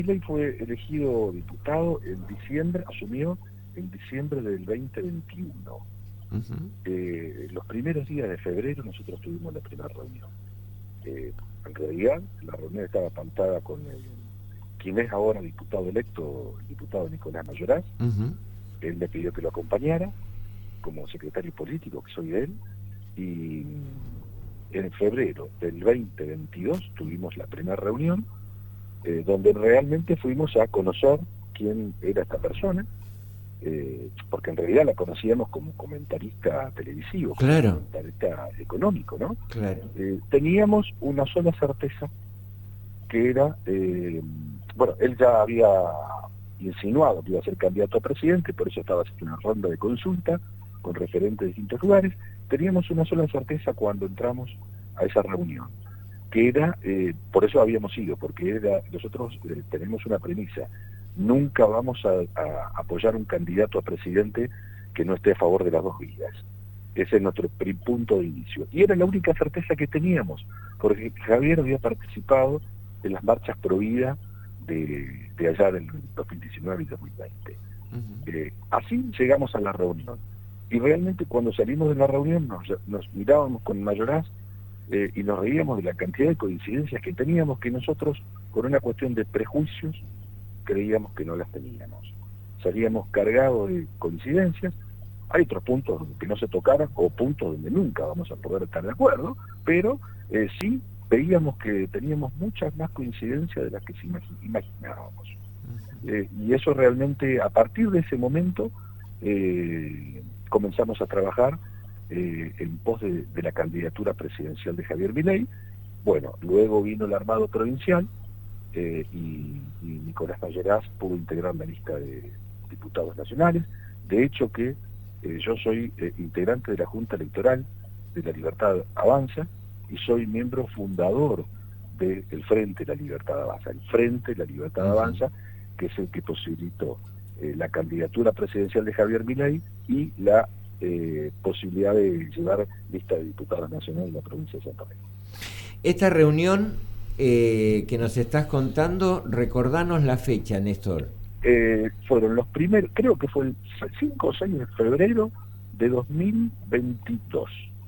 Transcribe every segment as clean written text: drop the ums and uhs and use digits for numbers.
Milei fue elegido diputado en diciembre, asumió en diciembre del 2021. Ujú. Los primeros días de febrero nosotros tuvimos la primera reunión. En realidad, la reunión estaba pactada con quien es ahora diputado electo, el diputado Nicolás Mayoraz. Ujú. Él le pidió que lo acompañara como secretario político, que soy de él, y en febrero del 2022 tuvimos la primera reunión, donde realmente fuimos a conocer quién era esta persona, porque en realidad la conocíamos como comentarista televisivo, como Claro, comentarista económico, ¿no? claro. Teníamos una sola certeza, que era, bueno, él ya había insinuado que iba a ser candidato a presidente, por eso estaba haciendo una ronda de consulta con referentes de distintos lugares. Teníamos una sola certeza cuando entramos a esa reunión, que era, por eso habíamos ido, porque nosotros tenemos una premisa: nunca vamos a apoyar un candidato a presidente que no esté a favor de las dos vías. Ese es nuestro punto de inicio. Y era la única certeza que teníamos, porque Javier había participado en las marchas pro vida de allá del 2019 y 2020. Ujú. Así llegamos a la reunión. Y realmente cuando salimos de la reunión nos mirábamos con Mayoraz, y nos reíamos de la cantidad de coincidencias que teníamos, que nosotros, por una cuestión de prejuicios, creíamos que no las teníamos. Salíamos cargados de coincidencias. Hay otros puntos que no se tocaran, o puntos donde nunca vamos a poder estar de acuerdo, pero sí veíamos que teníamos muchas más coincidencias de las que imaginábamos. Y eso realmente, a partir de ese momento, comenzamos a trabajar en pos de la candidatura presidencial de Javier Milei. Bueno, luego vino el armado provincial, y Nicolás Mayoraz pudo integrar la lista de diputados nacionales. De hecho que yo soy integrante de la Junta Electoral de La Libertad Avanza y soy miembro fundador del Frente La Libertad Avanza. El Frente La Libertad Ujú. Avanza, que es el que posibilitó la candidatura presidencial de Javier Milei y la posibilidad de llevar lista de diputados nacionales en la provincia de Santa Fe. Esta reunión que nos estás contando, recordanos la fecha, Néstor. Fueron los primeros, creo que fue el 5 o 6 de febrero de 2022,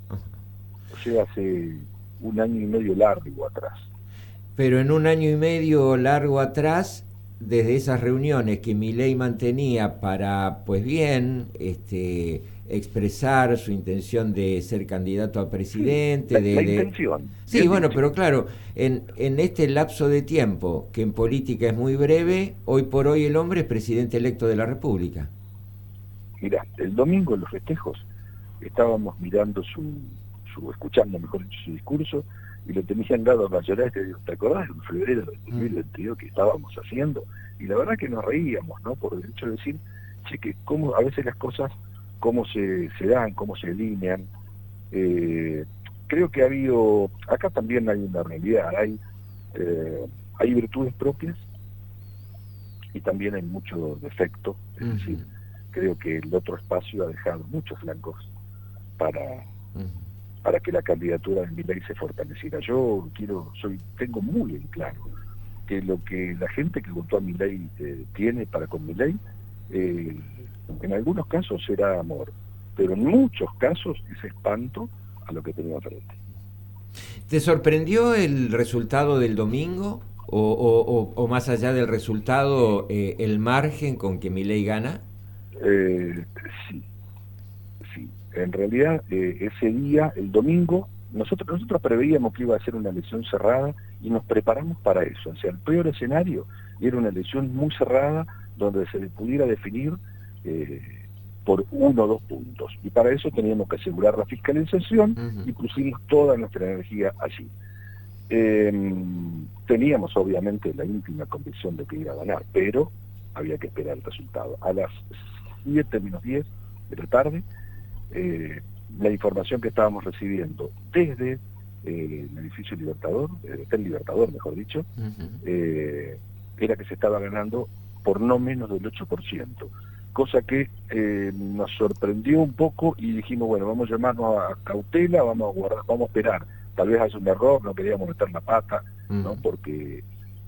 o sea, hace un año y medio largo atrás. Pero en un año y medio largo atrás, desde esas reuniones que Milei mantenía para, pues bien, expresar su intención de ser candidato a Sí, presidente, la intención, Sí, bien bueno, dicho. pero claro, en este lapso de tiempo, que en política es muy breve, hoy por hoy el hombre es presidente electo de la República. Mirá, el domingo en los festejos estábamos mirando escuchando, mejor dicho, su discurso, y lo tenían dado a Mayoraz, y te digo, ¿te acordás en febrero del Mm. 2022 que estábamos haciendo? Y la verdad que nos reíamos, ¿no? Por el hecho de decir, che, que cómo a veces las cosas, cómo se dan, cómo se alinean. Eh, Creo que acá también hay una realidad, hay virtudes propias y también hay mucho defecto, es decir, Ujú. creo que el otro espacio ha dejado muchos flancos para, Ujú. para que la candidatura de Milei se fortaleciera. Yo tengo muy en claro que lo que la gente que votó a Milei tiene para con Milei, eh, en algunos casos será amor, pero en muchos casos es espanto a lo que tenemos frente. ¿Te sorprendió el resultado del domingo? O más allá del resultado, el margen con que Milei gana? Eh, sí, sí. En realidad, ese día, el domingo, nosotros preveíamos que iba a ser una elección cerrada y nos preparamos para eso. O sea, el peor escenario era una elección muy cerrada donde se pudiera definir eh, por 1 o 2 puntos. Y para eso teníamos que asegurar la fiscalización Ujú. y pusimos toda nuestra energía allí. Eh, Teníamos obviamente la íntima convicción de que iba a ganar, pero había que esperar el resultado. A las 7 menos 10 de la tarde, eh, la información que estábamos recibiendo desde el edificio Libertador, el Libertador mejor dicho, Ujú. eh, era que se estaba ganando por no menos del 8%, cosa que nos sorprendió un poco y dijimos, bueno, vamos a llamarnos a cautela, vamos a esperar, tal vez haya un error, no queríamos meter la pata, ¿no? Ujú. Porque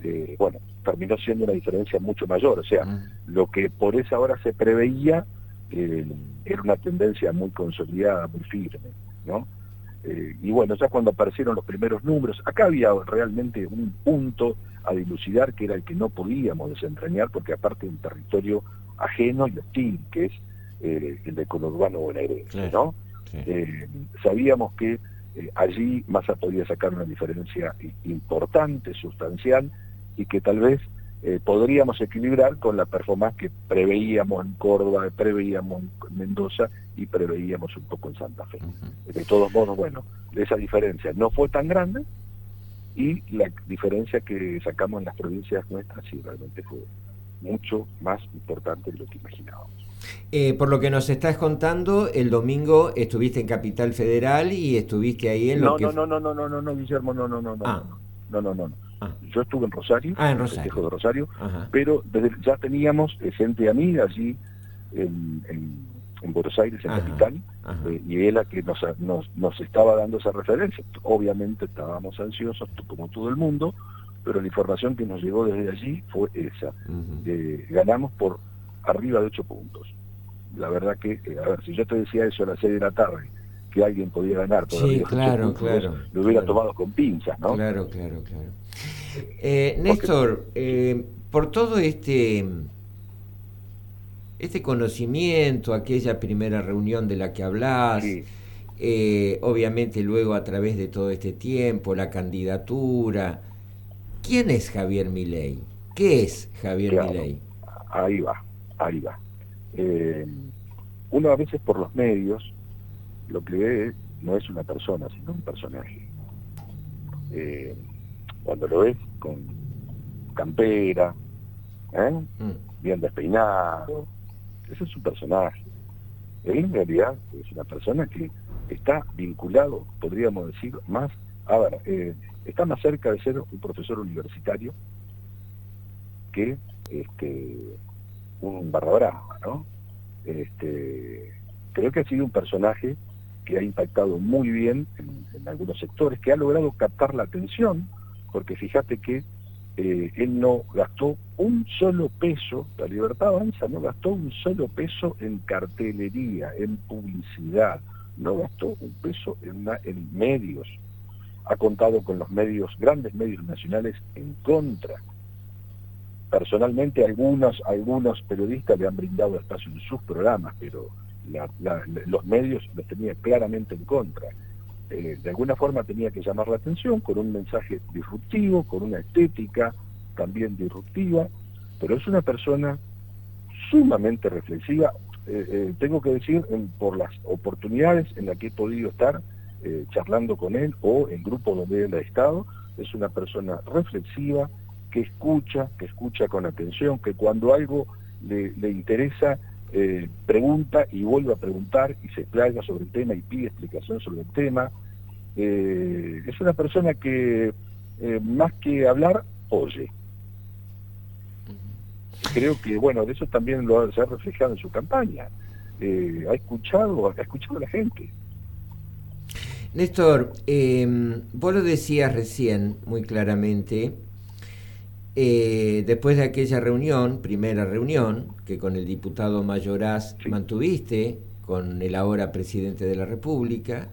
bueno, terminó siendo una diferencia mucho mayor. O sea, lo que por esa hora se preveía era una tendencia muy consolidada, muy firme, ¿no? Y bueno, ya cuando aparecieron los primeros números, acá había realmente un punto a dilucidar que era el que no podíamos desentrañar, porque aparte de un territorio ajeno y hostil, que es el del conurbano bonaerense, claro, ¿no? Sabíamos que allí Massa podía sacar una diferencia importante, sustancial, y que tal vez podríamos equilibrar con la performance que preveíamos en Córdoba, preveíamos en Mendoza y preveíamos un poco en Santa Fe. De todos modos, bueno, esa diferencia no fue tan grande, y la diferencia que sacamos en las provincias nuestras sí realmente fue mucho más importante de lo que imaginábamos. Por lo que nos estás contando, el domingo estuviste en Capital Federal y estuviste ahí en lo que... No, Guillermo, no. Yo estuve en Rosario, en el Rosario. festejo de Rosario, Ajá. pero ya teníamos gente amiga allí en Buenos Aires, en Capital, y él a que nos estaba dando esa referencia. Obviamente estábamos ansiosos, como todo el mundo, pero la información que nos llegó desde allí fue esa. Ganamos por arriba de 8 puntos. La verdad que, a ver, si yo te decía eso a las 6 de la tarde, que alguien podía ganar por arriba de 8 puntos, lo hubiera tomado con pinzas, ¿no? Claro. Néstor, por todo este conocimiento, aquella primera reunión de la que hablás, sí. Obviamente luego a través de todo este tiempo, la candidatura, ¿quién es Javier Milei? ¿Qué es Javier Milei? Ahí va. Uno a veces por los medios lo que ve no es una persona, sino un personaje. Cuando lo ves con campera, bien despeinado, ese es su personaje. Él en realidad es una persona que está vinculado, podríamos decir, más, está más cerca de ser un profesor universitario que un barra brava, ¿no? Creo que ha sido un personaje que ha impactado muy bien en algunos sectores, que ha logrado captar la atención, porque fíjate que él no gastó un solo peso, la Libertad Avanza no gastó un solo peso en cartelería, en publicidad, no gastó un peso en medios, ha contado con los grandes medios nacionales en contra. Personalmente algunos periodistas le han brindado espacio en sus programas, pero los medios los tenía claramente en contra. De alguna forma tenía que llamar la atención con un mensaje disruptivo, con una estética también disruptiva, pero es una persona sumamente reflexiva. Tengo que decir, por las oportunidades en las que he podido estar charlando con él o en grupos donde él ha estado, es una persona reflexiva, que escucha con atención, que cuando algo le interesa, pregunta y vuelve a preguntar y se explaya sobre el tema y pide explicación sobre el tema. Es una persona que más que hablar, oye. Creo que, bueno, de eso también se ha reflejado en su campaña. Ha escuchado a la gente. Néstor, vos lo decías recién muy claramente, después de aquella primera reunión, que con el diputado Mayoraz mantuviste, con el ahora presidente de la República,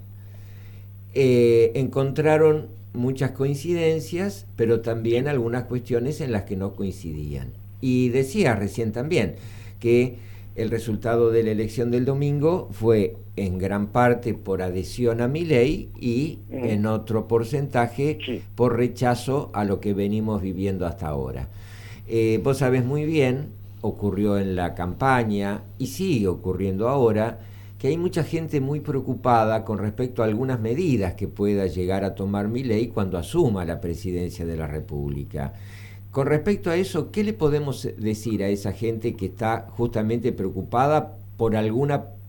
encontraron muchas coincidencias, pero también algunas cuestiones en las que no coincidían. Y decías recién también que el resultado de la elección del domingo fue en gran parte por adhesión a Milei y en otro porcentaje por rechazo a lo que venimos viviendo hasta ahora. Vos sabés muy bien, ocurrió en la campaña y sigue ocurriendo ahora, que hay mucha gente muy preocupada con respecto a algunas medidas que pueda llegar a tomar Milei cuando asuma la presidencia de la República. Con respecto a eso, ¿qué le podemos decir a esa gente que está justamente preocupada por algún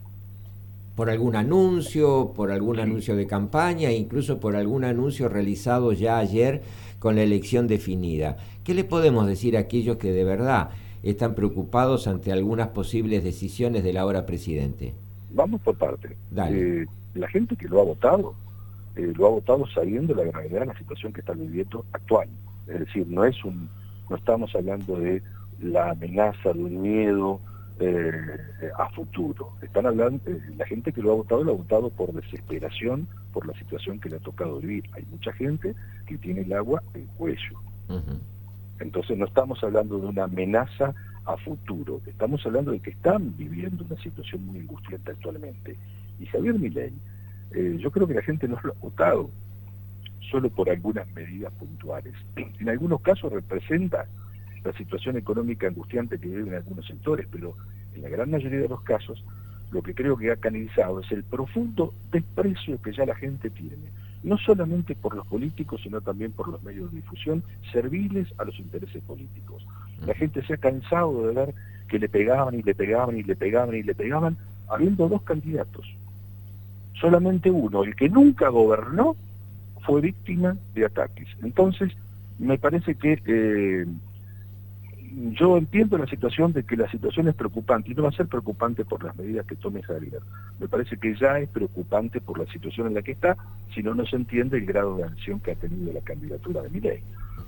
anuncio, anuncio de campaña, incluso por algún anuncio realizado ya ayer con la elección definida? ¿Qué le podemos decir a aquellos que de verdad están preocupados ante algunas posibles decisiones del ahora presidente? Vamos por parte. Dale. La gente que lo ha votado sabiendo la gravedad de la situación que está viviendo actual. Es decir, no estamos hablando de la amenaza, de un miedo a futuro. Están hablando, la gente que lo ha votado por desesperación, por la situación que le ha tocado vivir. Hay mucha gente que tiene el agua en cuello. Entonces no estamos hablando de una amenaza a futuro, estamos hablando de que están viviendo una situación muy angustiante actualmente. Y Javier Milei, yo creo que la gente no lo ha votado solo por algunas medidas puntuales. En algunos casos representa la situación económica angustiante que viven algunos sectores, pero en la gran mayoría de los casos lo que creo que ha canalizado es el profundo desprecio que ya la gente tiene, no solamente por los políticos, sino también por los medios de difusión, serviles a los intereses políticos. La gente se ha cansado de ver que le pegaban y le pegaban y le pegaban y le pegaban, habiendo dos candidatos. Solamente uno, el que nunca gobernó, fue víctima de ataques. Entonces, me parece que yo entiendo la situación de que la situación es preocupante, y no va a ser preocupante por las medidas que tome Javier. Me parece que ya es preocupante por la situación en la que está, si no se entiende el grado de acción que ha tenido la candidatura de Milei.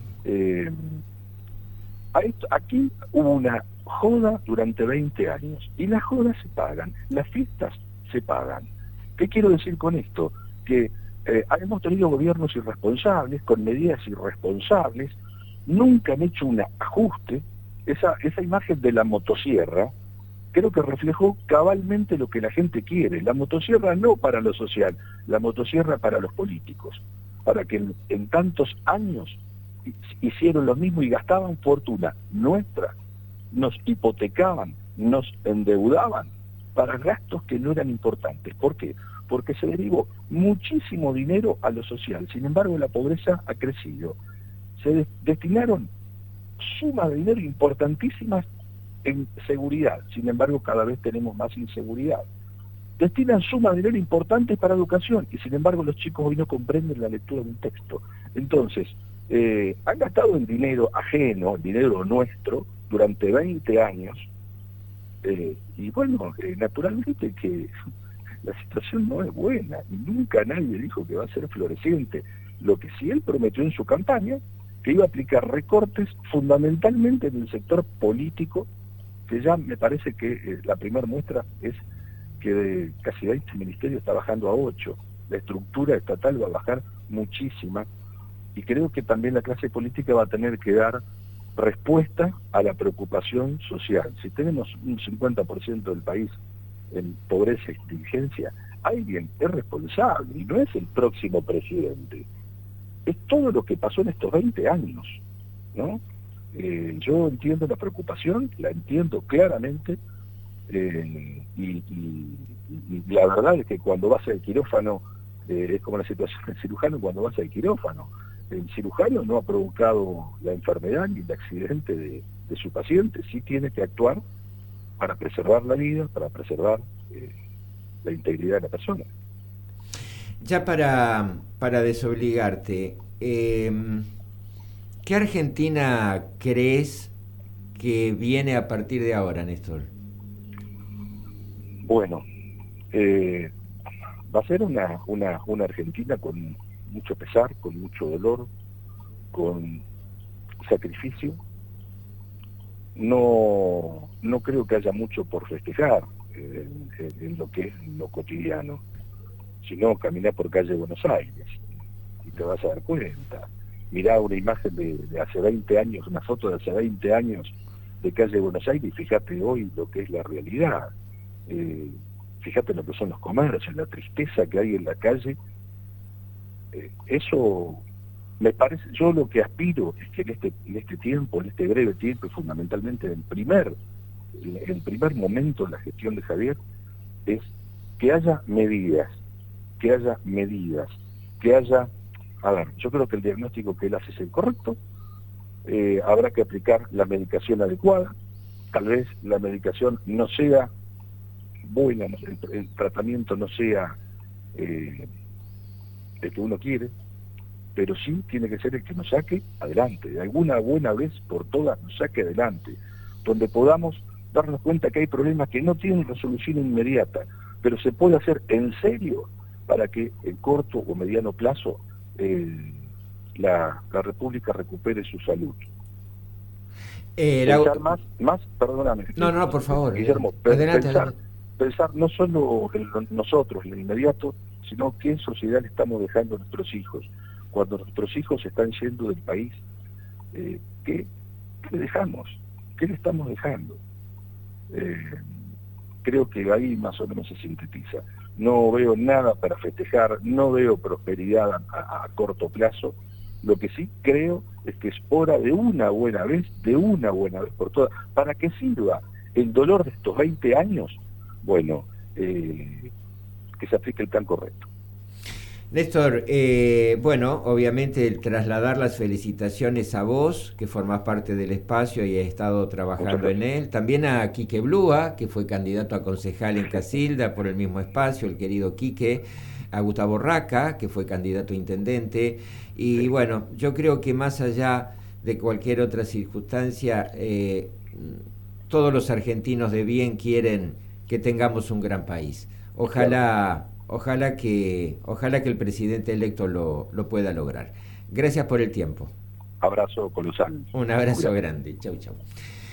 Aquí hubo una joda durante 20 años, y las jodas se pagan, las fiestas se pagan. ¿Qué quiero decir con esto? Que hemos tenido gobiernos irresponsables, con medidas irresponsables, nunca han hecho un ajuste. Esa imagen de la motosierra creo que reflejó cabalmente lo que la gente quiere. La motosierra no para lo social, la motosierra para los políticos, para que en tantos años hicieron lo mismo y gastaban fortuna nuestra, nos hipotecaban, nos endeudaban para gastos que no eran importantes. ¿Por qué? Porque se derivó muchísimo dinero a lo social, sin embargo la pobreza ha crecido. Se destinaron sumas de dinero importantísimas en seguridad, sin embargo cada vez tenemos más inseguridad. Destinan sumas de dinero importantes para educación, y sin embargo los chicos hoy no comprenden la lectura de un texto. Entonces, han gastado en dinero ajeno, en dinero nuestro, durante 20 años, y bueno, naturalmente que la situación no es buena, y nunca nadie dijo que va a ser floreciente. Lo que sí él prometió en su campaña, que iba a aplicar recortes fundamentalmente en el sector político, que ya me parece que la primera muestra es que de casi 20 ministerios está bajando a 8, la estructura estatal va a bajar muchísima, y creo que también la clase política va a tener que dar respuesta a la preocupación social. Si tenemos un 50% del país en pobreza y indigencia, alguien es responsable, y no es el próximo presidente. Es todo lo que pasó en estos 20 años, ¿no? Yo entiendo la preocupación, la entiendo claramente, y la verdad es que cuando vas al quirófano, es como la situación del cirujano cuando vas al quirófano. El cirujano no ha provocado la enfermedad ni el accidente de su paciente, sí tiene que actuar para preservar la vida, para preservar la integridad de la persona. Ya para desobligarte, ¿qué Argentina crees que viene a partir de ahora, Néstor? Bueno, va a ser una Argentina con mucho pesar, con mucho dolor, con sacrificio. No creo que haya mucho por festejar en lo que es lo cotidiano, sino caminar por calle Buenos Aires y te vas a dar cuenta. Mirá una imagen de hace 20 años, una foto de hace 20 años de calle Buenos Aires, y fíjate hoy lo que es la realidad. Fíjate lo que son los comercios, la tristeza que hay en la calle. Eso me parece, yo lo que aspiro es que en este tiempo, en este breve tiempo, y fundamentalmente en el primer momento de la gestión de Javier, es que haya medidas, a ver, yo creo que el diagnóstico que él hace es el correcto. Habrá que aplicar la medicación adecuada, tal vez la medicación no sea buena, el tratamiento no sea el que uno quiere, pero sí tiene que ser el que nos saque adelante, de alguna buena vez por todas nos saque adelante, donde podamos darnos cuenta que hay problemas que no tienen resolución inmediata, pero se puede hacer en serio para que en corto o mediano plazo la República recupere su salud. Pensar más, perdóname. No, por favor. Guillermo, Adelante. Pensar no solo en nosotros, en lo inmediato, sino qué sociedad le estamos dejando a nuestros hijos. Cuando nuestros hijos se están yendo del país, ¿qué le dejamos? ¿Qué le estamos dejando? Creo que ahí más o menos se sintetiza. No veo nada para festejar, no veo prosperidad a corto plazo. Lo que sí creo es que es hora de una buena vez por todas, para que sirva el dolor de estos 20 años, bueno, que se aplique el plan correcto. Néstor, bueno, obviamente el trasladar las felicitaciones a vos, que formás parte del espacio y has estado trabajando en él, también a Quique Blúa, que fue candidato a concejal en Casilda por el mismo espacio, el querido Quique, a Gustavo Raca, que fue candidato a intendente, y bueno, yo creo que más allá de cualquier otra circunstancia, todos los argentinos de bien quieren que tengamos un gran país. Ojalá que el presidente electo lo pueda lograr. Gracias por el tiempo. Abrazo colosal. Un abrazo grande. Chau.